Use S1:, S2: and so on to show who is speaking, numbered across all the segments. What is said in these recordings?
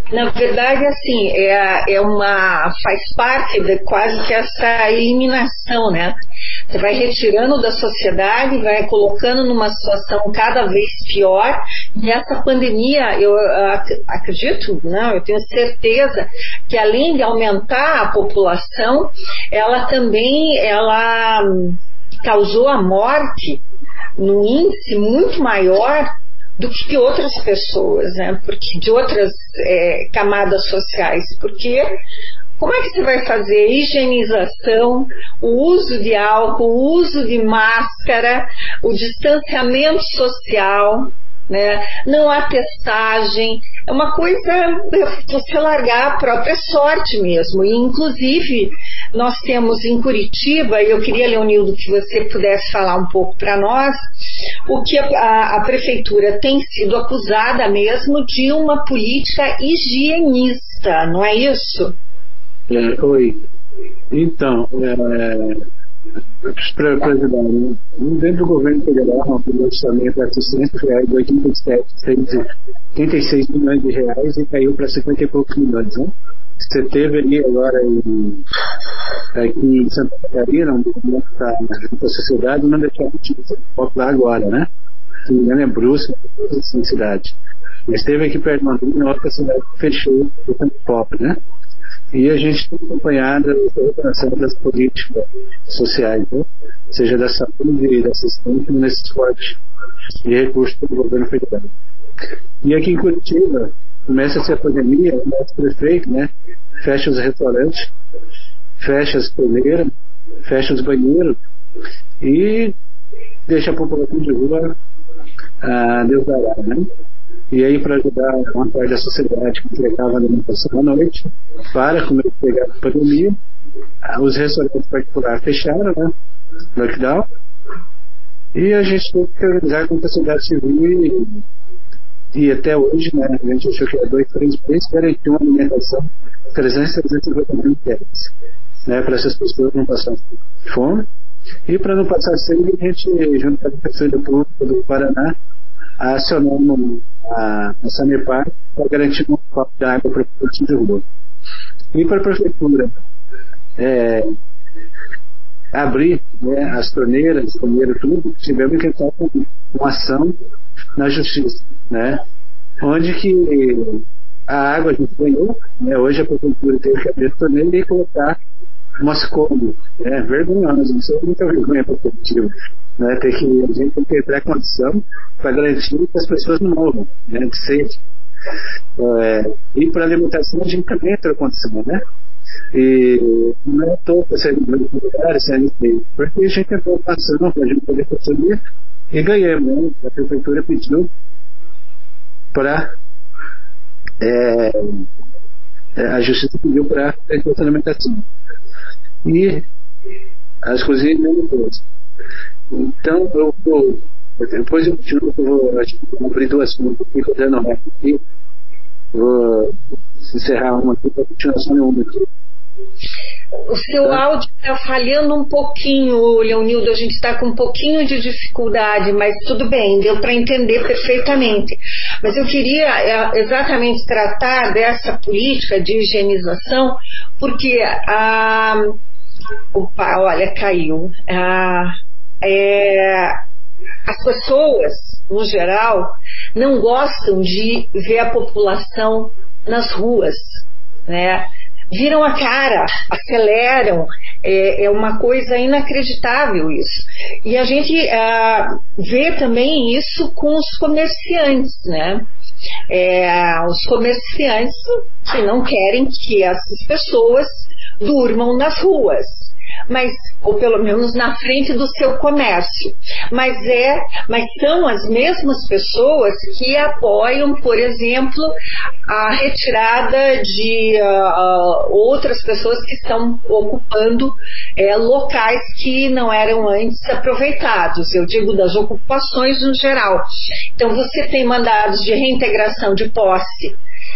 S1: Na verdade, assim, faz parte de quase que essa eliminação, né? Você vai retirando da sociedade, vai colocando numa situação cada vez pior, e essa pandemia, eu acredito, não, eu tenho certeza que além de aumentar a população, ela causou a morte num índice muito maior do que outras pessoas, né? Porque de outras camadas sociais, porque como é que você vai fazer a higienização, o uso de álcool, o uso de máscara, o distanciamento social, né? Não há testagem, é uma coisa você largar a própria sorte mesmo. E inclusive nós temos em Curitiba, e eu queria, Leonildo, que você pudesse falar um pouco para nós, o que a prefeitura tem sido acusada mesmo de uma política higienista, não é isso?
S2: Oi. Então, para ajudar, né? Dentro do governo federal, o orçamento era R$600 de 86 milhões de reais e caiu para 50 e poucos milhões, né? Você teve ali agora aqui em Santa Catarina, um documento da sociedade, não deixava de lá agora, né? Se não me engano é Brusque, na cidade. Mas teve aqui perto de Londrina, outra cidade que fechou, o Campo Pobre, né? E a gente tem acompanhado a operação das políticas sociais, né? Seja da saúde e da assistência nesse esforço de recursos do governo federal. E aqui em Curitiba, começa-se a pandemia, o nosso prefeito, né, fecha os restaurantes, fecha as torneiras, fecha os banheiros e deixa a população de rua a Deus dará, né? E aí, para ajudar uma parte da sociedade que entregava alimentação à noite, para como ele pegar a pandemia, os restaurantes particulares fecharam, né? Lockdown. E a gente teve que organizar com a sociedade civil e até hoje, né? A gente achou que era 2, 3 meses, garantiu uma alimentação 350 mil reais, né? Para essas pessoas não passarem fome. E para não passar sede, a gente, junto com a Prefeitura Pública do Paraná, acionamos a Sanepar para garantir um copo de água para a população de rua. E para a Prefeitura abrir, né, as torneiras, banheiro, tudo, tivemos que entrar com uma ação na Justiça, né? Onde que a água a gente ganhou, né? Hoje a Prefeitura teve que abrir a torneira e colocar umas cômodas, né? Vergonhoso, isso é muita vergonha para a Prefeitura. Né, a gente tem que entrar em condição para garantir que as pessoas não morram, né, de sede. E para a alimentação a gente também entra em condição, né? E não é toda essa lugares, porque a gente entrou passando para a gente poder consumir e ganhamos, né? A prefeitura pediu para a justiça pediu para a alimentação e as cozinhas depois. Então, depois eu vou abrir 2 minutos aqui, fazendo aqui. Vou encerrar uma aqui para continuação de uma aqui.
S1: O seu áudio está falhando um pouquinho, Leonildo. A gente está com um pouquinho de dificuldade, mas tudo bem, deu para entender perfeitamente. Mas eu queria exatamente tratar dessa política de higienização, porque opa, olha, caiu. As pessoas, no geral, não gostam de ver a população nas ruas, né? Viram a cara, aceleram, é uma coisa inacreditável isso. E a gente vê também isso com os comerciantes, né? Os comerciantes que não querem que essas pessoas durmam nas ruas, ou pelo menos na frente do seu comércio, mas são as mesmas pessoas que apoiam, por exemplo, a retirada de outras pessoas que estão ocupando locais que não eram antes aproveitados. Eu digo das ocupações no geral. Então você tem mandados de reintegração de posse,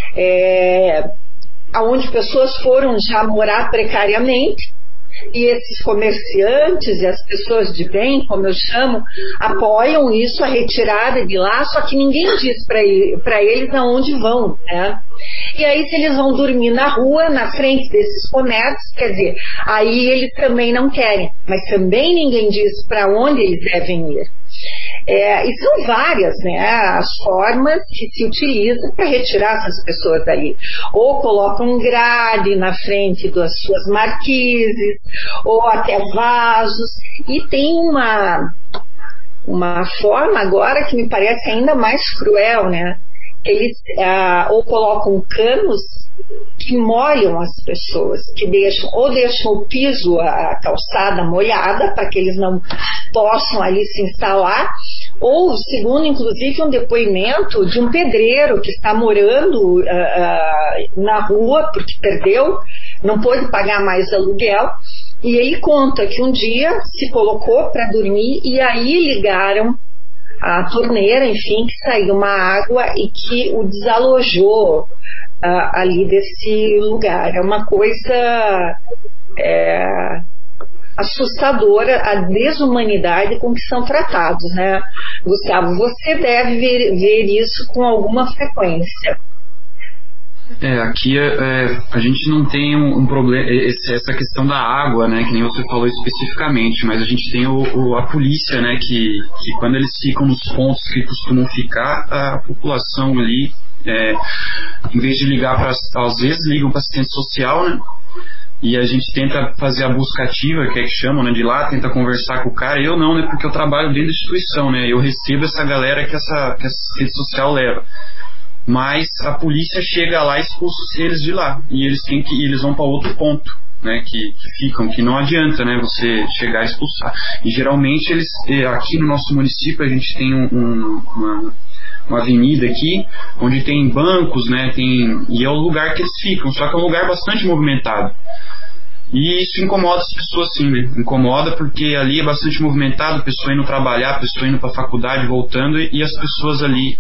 S1: aonde pessoas foram já morar precariamente, e esses comerciantes e as pessoas de bem, como eu chamo, apoiam isso, a retirada de lá, só que ninguém diz para eles aonde vão, né? E aí, se eles vão dormir na rua, na frente desses comércios, quer dizer, aí eles também não querem, mas também ninguém diz para onde eles devem ir. E são várias, né, as formas que se utilizam para retirar essas pessoas dali. Ou colocam grade na frente das suas marquises, ou até vasos. E tem uma forma agora que me parece ainda mais cruel, né? Eles ou colocam canos que molham as pessoas, que deixam o piso, a calçada molhada, para que eles não possam ali se instalar, ou segundo inclusive um depoimento de um pedreiro que está morando na rua porque perdeu, não pôde pagar mais aluguel, e ele conta que um dia se colocou para dormir e aí ligaram a torneira, enfim, que saiu uma água e que o desalojou ali desse lugar. É uma coisa assustadora a desumanidade com que são tratados, né, Gustavo? Você deve ver isso com alguma frequência.
S3: Aqui a gente não tem um problema, essa questão da água, né, que nem você falou especificamente, mas a gente tem a polícia, né, que quando eles ficam nos pontos que costumam ficar, a população ali, em vez de ligar às vezes ligam para assistente social, né, e a gente tenta fazer a busca ativa, que é que chamam, né, de lá, tenta conversar com o cara. Eu não, né, porque eu trabalho dentro da instituição, né, eu recebo essa galera que essa assistente social leva. Mas a polícia chega lá e expulsa eles de lá, e eles vão para outro ponto, né, que não adianta, né, você chegar e expulsar. E geralmente aqui no nosso município a gente tem uma avenida aqui onde tem bancos, né, e é o lugar que eles ficam, só que é um lugar bastante movimentado. E isso incomoda as pessoas, sim, né? Incomoda porque ali é bastante movimentado, pessoa indo trabalhar, pessoa indo para a faculdade, voltando, e as pessoas ali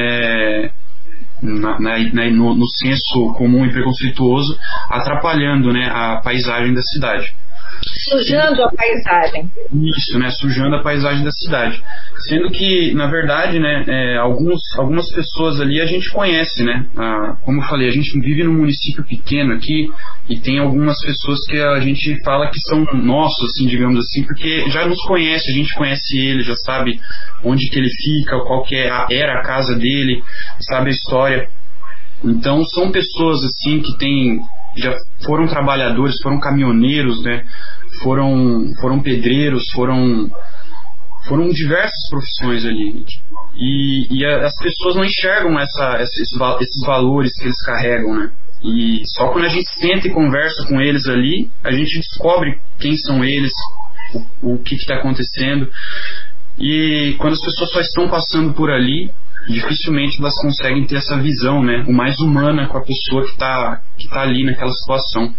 S3: no senso comum e preconceituoso, atrapalhando, né, a paisagem da cidade.
S1: Sujando a paisagem.
S3: Isso, né, sujando a paisagem da cidade. Sendo que, na verdade, né, algumas pessoas ali a gente conhece, né, como eu falei, a gente vive num município pequeno aqui, e tem algumas pessoas que a gente fala que são nossos, assim, digamos assim, porque já nos conhece, a gente conhece ele, já sabe onde que ele fica, qual que era a casa dele, sabe a história. Então são pessoas assim que já foram trabalhadores, foram caminhoneiros, né, foram pedreiros, foram diversas profissões ali, e as pessoas não enxergam esses valores que eles carregam, né, e só quando a gente senta e conversa com eles ali, a gente descobre quem são eles, o que está acontecendo. E quando as pessoas só estão passando por ali, dificilmente elas conseguem ter essa visão, né, o mais humana com a pessoa que tá ali naquela situação.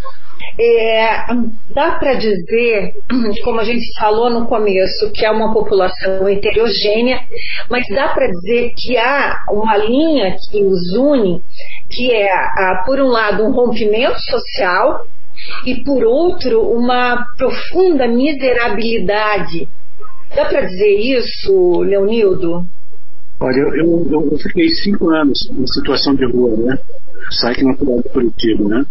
S1: Dá para dizer, como a gente falou no começo, que é uma população heterogênea, mas dá para dizer que há uma linha que os une, que é, por um lado, um rompimento social e, por outro, uma profunda miserabilidade. Dá para dizer isso, Leonildo?
S2: Olha, eu fiquei 5 anos em situação de rua, né? Saí aqui na cidade de Curitiba, né?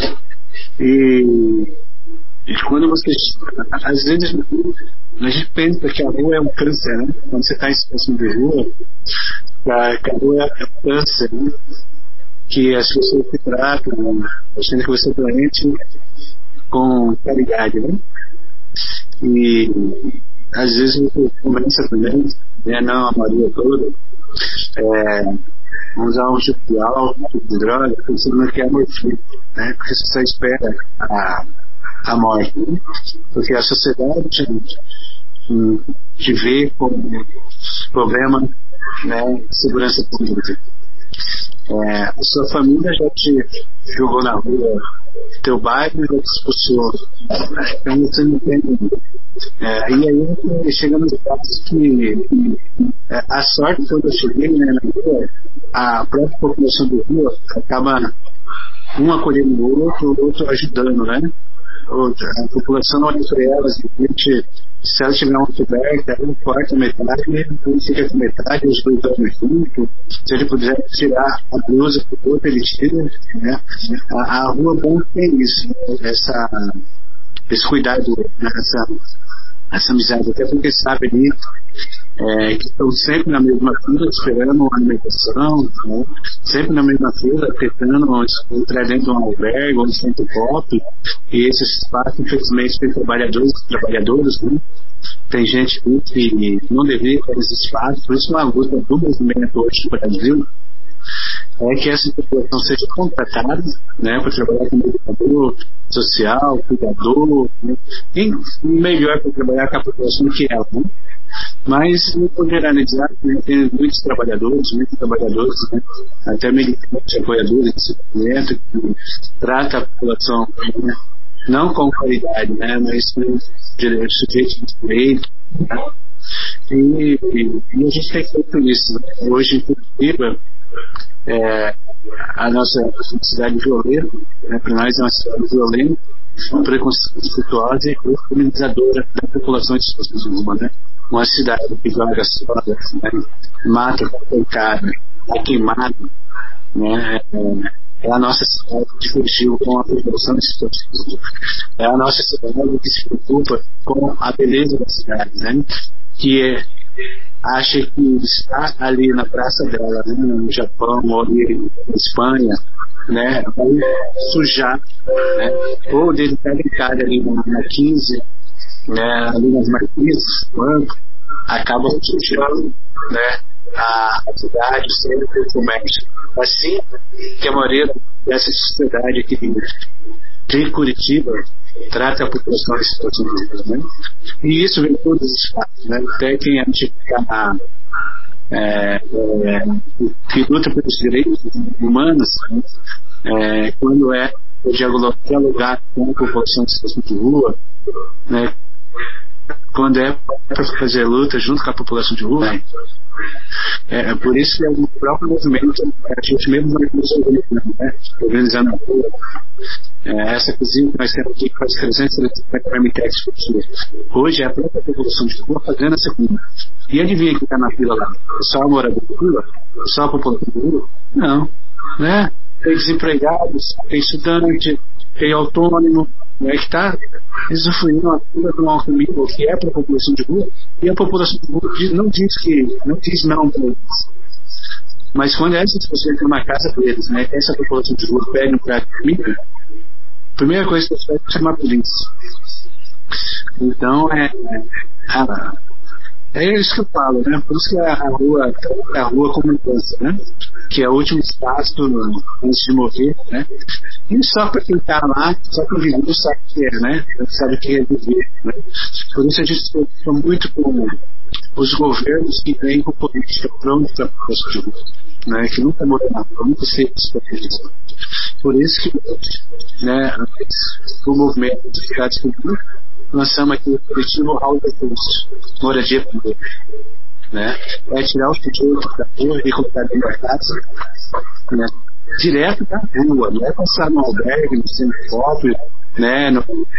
S2: E quando você... Às vezes a gente pensa que a rua é um câncer, né? Quando você está em situação de rua, a rua é um câncer, né? Que as pessoas se tratam, achando que você é doente, com caridade, né? E às vezes você começa também, né, não a maioria toda, usar um tipo de álcool, um tipo de droga, pensando que é morfina, né? Porque você só espera a morte, né? Porque a sociedade te vê como problema, né, de segurança pública. A sua família já te jogou na rua, teu bairro já te expulsou, então você não tem. E aí chegamos no caso que a sorte quando eu cheguei, né, na rua, a própria população do rua acaba um acolhendo o outro ajudando, né? A população olha para elas e Se ela tiver uma coberta, ela corta metade, ele fica com metade, os dois dormem junto. Se ele puder tirar a blusa pro outro, ele tira, né? A rua bom tem isso, esse cuidado, né? essa amizade, até porque sabe ali que estão sempre na mesma fila esperando uma alimentação, né? Sempre na mesma fila tentando entrar dentro de um albergue ou um centro pop, e esse espaço infelizmente tem trabalhadores, né? Tem gente que não deveria ter esse espaço, por isso uma luta do movimento hoje no Brasil é que essa população seja contratada, né, para trabalhar como educador social, cuidador, né, e melhor para trabalhar com a população que é, né? Mas não vou generalizar, né, tem muitos trabalhadores, né, até militantes, apoiadores desse movimento que trata a população, né, não com qualidade, né, mas com sujeitos de direito, né? E a gente tem feito isso, né? Hoje em Curitiba, a nossa cidade violenta, né, para nós é uma cidade violenta, preconceituosa e criminalizadora da população de Suzuma, né? Uma cidade que joga soda, né? Mata, cara, é queimado, né? É a nossa cidade que fugiu com a população de Suzuma. É a nossa cidade que se preocupa com a beleza da cidade, né? Que acha que está ali na praça dela, né, no Japão ou ali na Espanha, né, vai sujar, né, ou dele estar ligado ali na 15, né, ali nas Marquises, quando acaba sujando, né, a cidade, o centro, o comércio. Assim que a maioria dessa sociedade aqui de Curitiba trata a população de situação de vida, né? E isso vem em todos os espaços, né? Até quem acha que luta pelos direitos humanos, né? Quando dialogar com a população de situação de rua, né? Quando é para fazer luta junto com a população de rua, né? Por isso que é o próprio movimento, a gente mesmo vai né? Organizando a rua. Essa cozinha que nós temos aqui faz 350 marmitex por dia. Hoje é a própria população de rua fazendo essa comida. E adivinha que está na fila lá? Só a moradora de rua? Só a população de rua? Não, né? Tem desempregados, tem estudante, tem autônomo, né, que está usufruindo uma fila de uma comida que é para a população de rua, e a população de rua não diz não para eles. Mas quando essas pessoas entram na casa deles, né, essa população de rua pede um prato de comida, a primeira coisa que eles fazem é chamar a polícia. Então é isso que eu falo, né? Por isso que a rua como infância, né? Que é o último espaço antes de morrer, né? E só para quem está lá, só para viver, sabe o que é, né? Sabe o que é viver, né? Por isso a gente se preocupa muito com os governos que vêm com política pronta para a população de rua, né? Que nunca morreu na rua, nunca se desprotegido. Por isso que, né, o movimento de cidades públicas, lançamos aqui o coletivo Hall da Cruz, moradia pública, né? É tirar o sujeito da rua e colocar dentro da casa, né? Direto da rua, não é passar no albergue, no centro pop, né?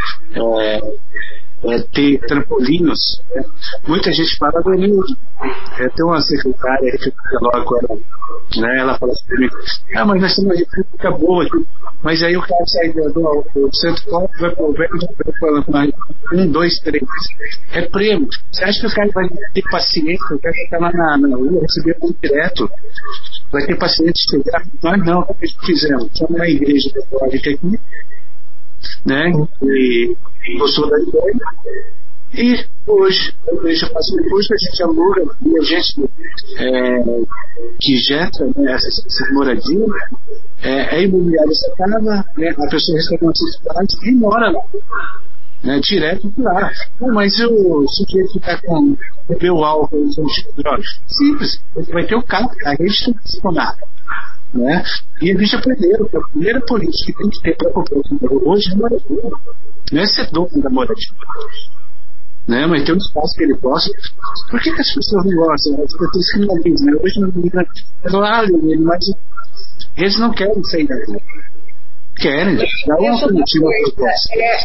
S2: Ter trampolinos, né? Muita gente fala do Nildo. Tem uma secretária que fica logo agora, né? Ela fala assim para mim: mas nós temos uma república boa aqui. Mas aí o cara sai do centro pop, vai para o albergue, vai para 1, 2, 3. É prêmio. Você acha que o cara vai ter paciência? O cara ficar lá na rua, receber um direto, vai ter paciência de chegar? Nós não, o que fizemos? Somos uma igreja católica aqui, né? E eu sou da ideia. E hoje, a igreja passa depois que a gente aluga, e a gente que gera, né, essa moradia, imobiliária essa casa, né, a pessoa recebe uma cidade e mora lá, né, direto lá. Mas o sujeito que está com bebeu álcool, drogas, simples, ele vai ter o carro, a gente tem que disponar, né? E eles aprenderam que a primeira política que tem que ter para a população hoje é moradia, não é ser dono da moradia, né? Mas tem um espaço que ele gosta. Por que as pessoas não gostam? As pessoas criminalizam, né? Hoje não, mas eles não querem sair da rua. Querem, dá uma alternativa.